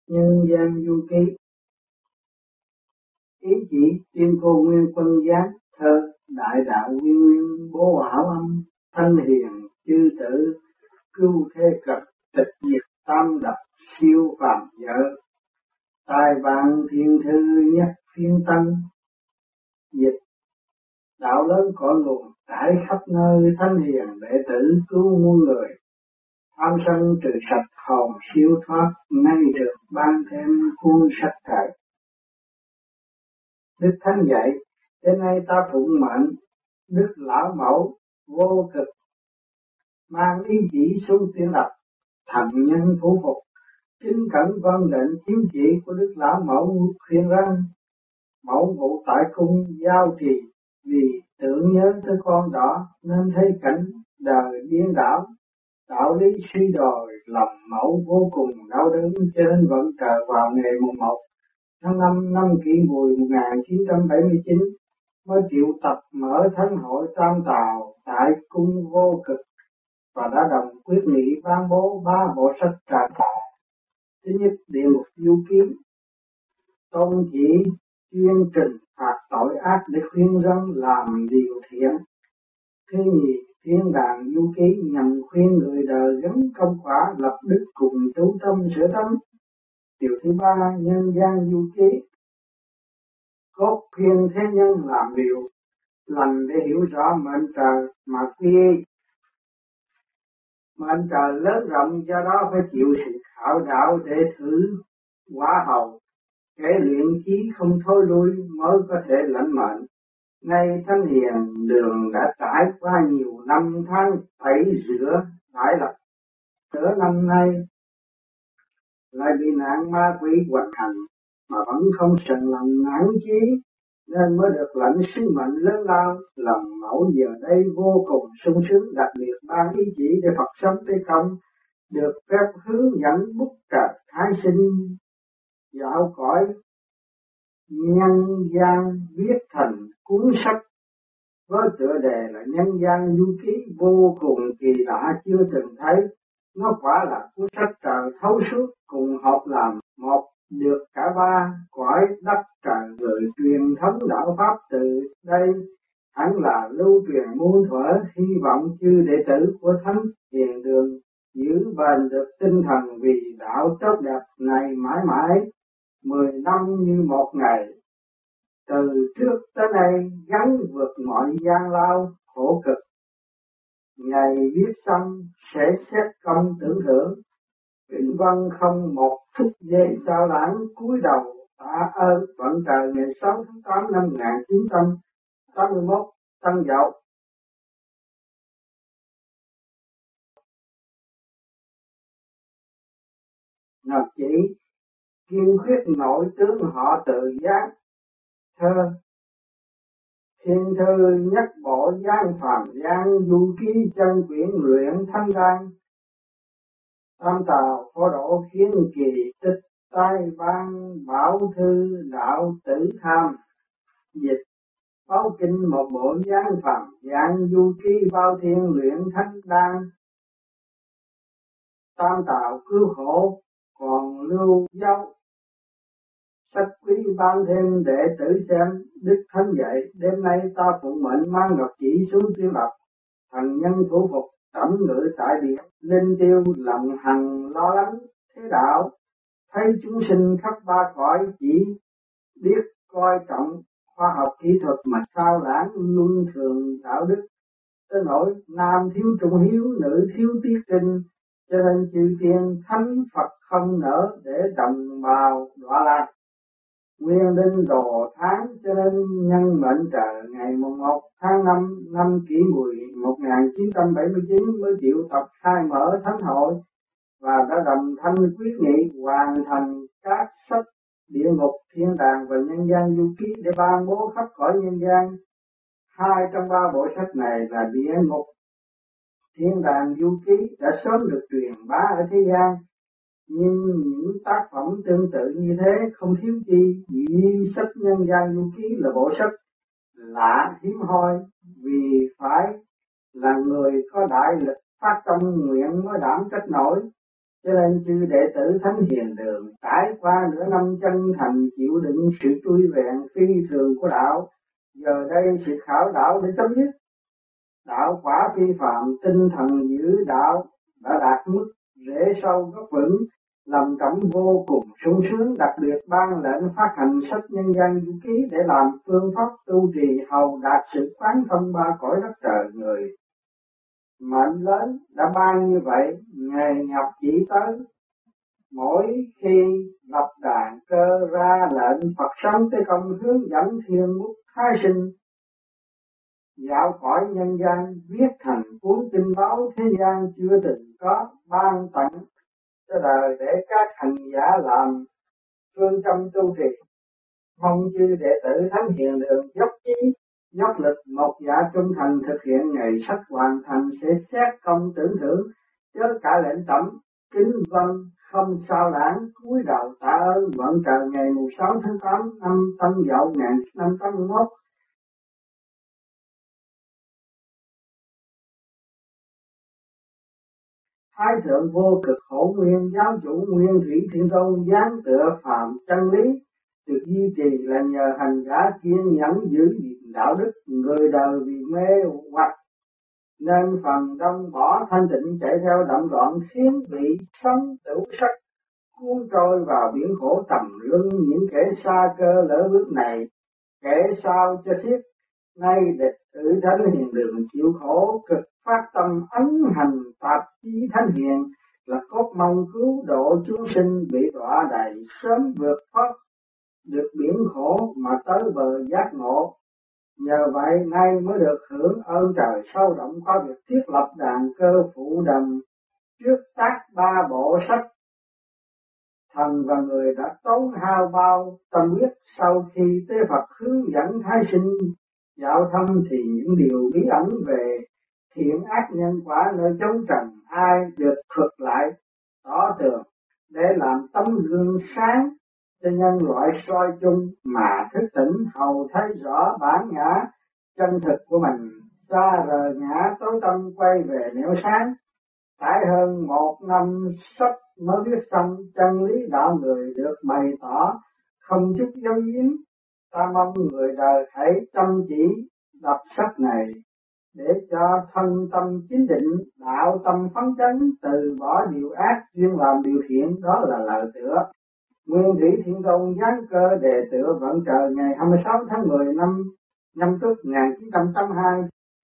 Nhân gian du ký. Ý chỉ tiên cô nguyên quân giác. Thơ đại đạo nguyên nguyên bố ảo âm. Thanh hiền chư tử cứu thế cực. Tịch diệt tam đập siêu phàm vợ. Tài vạn thiên thư nhất phiên tân. Dịch đạo lớn cội nguồn trải khắp nơi. Thanh hiền đệ tử cứu muôn người. Tham sân trừ sạch hồn siêu thoát. Nay được ban thêm cuốn sách trời. Đức Thánh dạy, đến nay ta phụng mệnh, Đức Lão Mẫu vô cực, mang ý chỉ xuống tiên lập, thành nhân phủ phục, kính cẩn vâng lệnh chiếu chỉ của Đức Lão Mẫu khuyên rằng, Mẫu ngụ tại cung giao trì, vì tưởng nhớ tới con đỏ nên thấy cảnh đời điên đảo, đạo lý suy đồi lòng Mẫu vô cùng đau đớn cho nên vẫn chờ vào ngày mùng 1 tháng 5 năm Kỷ Mùi 1979 mới triệu tập mở thánh hội Tam Tào tại cung vô cực và đã đồng quyết nghị ban bố 3 bộ sách trà tà. Thứ nhất, địa ngục du ký, tôn chỉ chuyên trừng phạt tội ác để khuyên dân làm điều thiện. Thứ nhì, thiên đàng du ký nhằm khuyên người đời gắn công quả lập đức cùng chú tâm sửa tánh. Điều thứ ba, nhân gian du ký, cốt khuyên thế nhân làm điều lành để hiểu rõ mệnh trời mà quy y. Mệnh trời lớn rộng, do đó phải chịu sự khảo đạo để thử quả hầu. Kẻ luyện chí không thôi lui mới có thể lãnh mệnh. Nay Thánh Hiền đường đã trải qua nhiều năm tháng tẩy rửa đại lập. Nửa năm nay lại bị nạn ma quỷ hoành hành mà vẫn không sần lòng nản chí, nên mới được lãnh sứ mệnh lớn lao. Lòng Mẫu giờ đây vô cùng sung sướng, đặc biệt ban ý chỉ để Phật sống tới không, được phép hướng dẫn bút trời thái sinh dạo cõi nhân gian, viết thành cuốn sách với tựa đề là Nhân gian du ký, vô cùng kỳ lạ chưa từng thấy. Nó quả là cuốn sách trời thấu suốt, cùng hợp làm một, được cả 3 cõi đất trời người truyền thống đạo pháp. Từ đây hẳn là lưu truyền muôn thuở, hy vọng chư đệ tử của Thánh Hiền đường giữ bền được tinh thần vì đạo tốt đẹp này mãi mãi, 10 năm như một ngày. Từ trước tới nay gắn vượt mọi gian lao khổ cực, ngày viết xong sẽ xét công tưởng thưởng. Vĩnh Văn không một phút giây sao lãng, cúi đầu tạ ơn vận trời ngày 6 tháng 8 năm 1981 Tân Dậu. Ngọc chỉ kiên khuyết nội tướng họ Từ Giác. Thơ thiên thư nhất bộ gian phàm gian, du ký chân quyển luyện thanh đan. Tam Tào phó độ khiến kỳ tích, tai ban bảo thư đạo tử tham. Dịch báo kinh một bộ gian phàm gian, du ký bao thiên luyện thanh đan. Tam Tào cứu khổ còn lưu dấu, sách quý ban thêm đệ tử xem. Đức Thánh dạy, đêm nay ta phụng mệnh mang ngọc chỉ xuống tiên lập, thành nhân thủ phục tẩm ngự tại địa. Linh tiêu lầm hằng lo lắng thế đạo, thấy chúng sinh khắp 3 cõi chỉ biết coi trọng khoa học kỹ thuật mà sao lãng luân thường đạo đức. Tới nỗi nam thiếu trung hiếu, nữ thiếu tiết trinh, cho nên chư tiên thánh Phật không nỡ để đồng bào đọa lạc. Nguyên đinh đồ tháng, cho nên nhân mệnh trời ngày 1 tháng 5 năm Kỷ Mùi 1979 mới triệu tập khai mở thánh hội và đã đồng thanh quyết nghị hoàn thành các sách địa ngục, thiên đàng và nhân gian du ký để ban bố khắp cõi nhân gian. 2 trong 3 bộ sách này là địa ngục, thiên đàng du ký đã sớm được truyền bá ở thế gian, nhưng những tác phẩm tương tự như thế không thiếu chi. Duy sách nhân gian du ký là bộ sách lạ hiếm hoi, vì phải là người có đại lực phát tâm nguyện mới đảm trách nổi, Cho nên chư đệ tử Thánh Hiền Đường trải qua nửa năm chân thành chịu đựng sự trui vẹn phi thường của đạo, giờ đây sự khảo đạo để chấm dứt. Đạo quả phi phạm, tinh thần giữ đạo đã đạt mức rễ sâu gốc vững, làm Trẫm vô cùng sung sướng, đặc biệt ban lệnh phát hành sách nhân gian du ký để làm phương pháp tu trì hầu đạt sự quán thông ba cõi đất trời người. Mệnh lớn đã ban như vậy, ngày nhập chỉ tới, mỗi khi lập đàn cơ ra lệnh Phật sống tới công hướng dẫn thiên quốc thái sinh, dạo khỏi nhân gian viết thành cuốn kinh báo thế gian chưa từng có, ban tặng cho đời để các hành giả làm phương châm tu trì. Mong chư đệ tử Thánh Hiền Đường dốc chí dốc lực một dạ trung thành thực hiện, ngày sách hoàn thành sẽ xét công tưởng thưởng, chớ cả lệnh Trẫm kính vâng không sao lãng, cúi đầu tạ ơn vận trời ngày 16 tháng 8 năm Tân Dậu 1581. Thái thượng vô cực hổ nguyên giáo chủ Nguyên Thủy Thiên Tôn giáng tựa phàm chân lý, được duy trì là nhờ hành giả kiên nhẫn giữ gìn đạo đức. Người đời vì mê hoặc nên phần đông bỏ thanh tịnh chạy theo đậm đoạn, khiến bị sống tử sắc cuốn trôi vào biển khổ trầm luân. Những kẻ xa cơ lỡ bước này, kẻ sau cho xiết. Nay địch tử Thánh Hiền Đường chịu khổ cực phát tâm ấn hành tạp chí Thánh Hiền, là cốt mong cứu độ chúng sinh bị đọa đầy, sớm vượt thoát được biển khổ mà tới bờ giác ngộ. Nhờ vậy nay mới được hưởng ơn trời sâu rộng, có việc thiết lập đàn cơ phụ đầm trước tác 3 bộ sách. Thần và người đã tốn hao bao tâm huyết, sau khi tế Phật hướng dẫn thái sinh dạo thăm thì những điều bí ẩn về thiện ác nhân quả nơi chốn trần ai được thuật lại tỏ tường, để làm tấm gương sáng cho nhân loại soi chung mà thức tỉnh, hầu thấy rõ bản ngã chân thực của mình, xa rời ngã tối tâm quay về nẻo sáng. Trải hơn 1 năm sách mới viết xong, chân lý đạo người được bày tỏ không chút dấu giếm. Ta mong người đời hãy chăm chỉ đọc sách này để cho thân tâm chính định, đạo tâm phấn chấn, từ bỏ điều ác chuyên làm điều thiện. Đó là lời tựa. Nguyên Thủy Thiên Tôn giáng cơ đề tựa vận trời ngày 26 tháng 10 năm Nhâm Tuất 1982.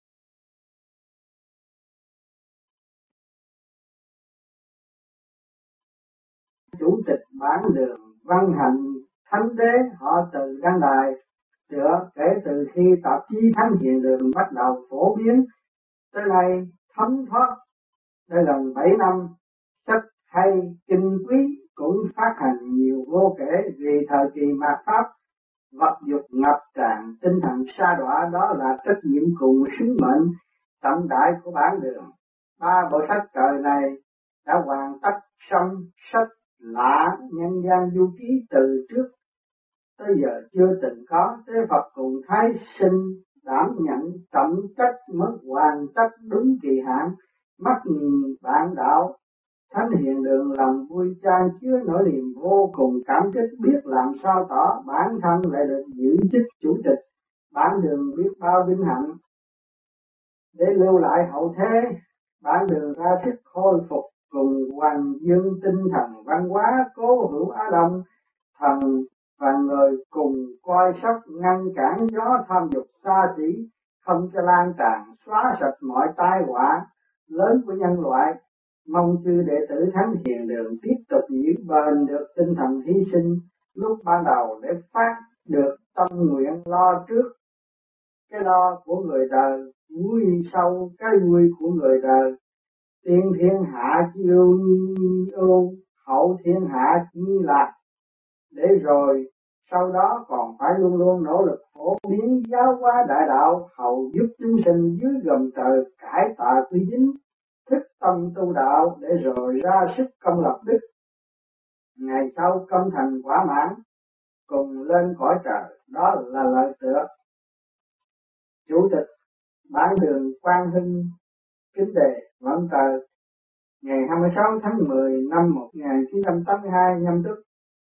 Chủ tịch bản đường Văn Hạnh Thánh Đế họ Từ đăng đài tựa kể từ khi tạp chí Thánh Hiền Đường bắt đầu phổ biến tới nay thấm thoát đây lần 7 năm. Sách hay kinh quý cũng phát hành nhiều vô kể. Vì thời kỳ mạt Pháp vật dục ngập tràn, tinh thần sa đọa, đó là trách nhiệm cùng sứ mệnh trọng đại của bản đường. 3 bộ sách trời này đã hoàn tất xong. Sách lạ nhân gian du ký từ trước tới giờ chưa từng có. Tế Phật cùng thái sinh đảm nhận trọng trách mới hoàn tất đúng kỳ hạn. Mắt nhìn bạn đạo Thánh Hiền Đường lòng vui chan chứa nỗi niềm vô cùng cảm kích, biết làm sao tỏ bản thân lại được giữ chức chủ tịch. Bản đường biết bao vinh hạnh để lưu lại hậu thế. Bản đường ra sức khôi phục cùng hoàng dương tinh thần văn hóa cố hữu Á Đông. Thần và người cùng coi sóc ngăn cản gió tham dục xa xỉ, không cho lan tràn xóa sạch mọi tai họa lớn của nhân loại. Mong chư đệ tử Thánh Hiền Đường tiếp tục giữ bền được tinh thần hy sinh lúc ban đầu để phát được tâm nguyện lo trước cái lo của người đời, vui sau cái vui của người đời. Tiên thiên hạ chi ưu, hậu thiên hạ chi lạc, để rồi sau đó còn phải luôn luôn nỗ lực phổ biến giáo hóa đại đạo, hầu giúp chúng sinh dưới gầm trời cải tà quy dính, thức tâm tu đạo, để rồi ra sức công lập đức. Ngày sau công thành quả mãn, cùng lên cõi trời. Đó là lời tựa. Chủ tịch bản đường Quang Hưng kính đề vận trời ngày 26 tháng 10 năm 1982 nhâm Tuất.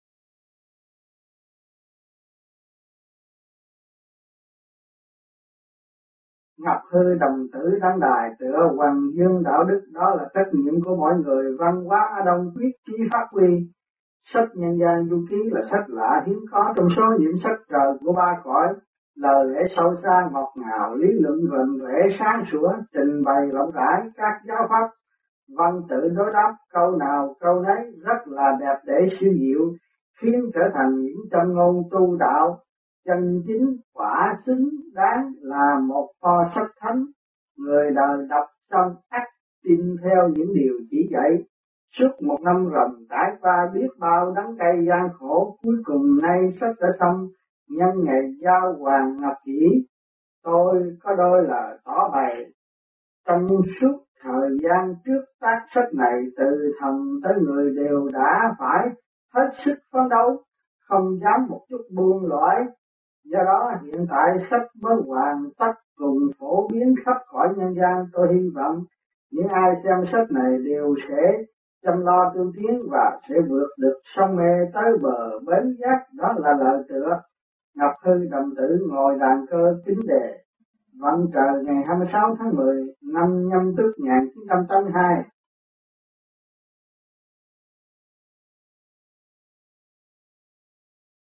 Ngọc Hư đồng tử đăng đài tựa Hoàng Dương đạo đức, đó là trách nhiệm của mỗi người. Văn hóa Á Đông quyết chí phát huy. Sách Nhân gian Du ký là sách lạ hiếm có trong số những sách trời của ba cõi. Lời lẽ sâu xa ngọt ngào, lý luận vần vẽ sáng sủa, trình bày rộng rãi các giáo pháp, văn tự đối đáp câu nào câu nấy rất là đẹp để siêu diệu, khiến trở thành những châm ngôn tu đạo chân chính, quả xứng đáng là một kho sách thánh. Người đời đọc xong ắt tin theo những điều chỉ dạy. Suốt một năm ròng trải qua biết bao đắng cay gian khổ, cuối cùng nay sách đã xong. Nhân ngày giao hoàng ngọc kỷ, tôi có đôi là tỏ bày. Trong suốt thời gian trước tác sách này, từ thần tới người đều đã phải hết sức phấn đấu, không dám một chút buông lỏng. Do đó hiện tại sách mới hoàn tất cùng phổ biến khắp cõi nhân gian. Tôi hy vọng những ai xem sách này đều sẽ chăm lo tu tiến và sẽ vượt được sông mê tới bờ bến giác. Đó là lời tựa. Ngọc Hư đồng tử ngồi đàn cơ kính đề. Vận trời ngày 26 tháng 10 năm Nhâm Tuất 1982.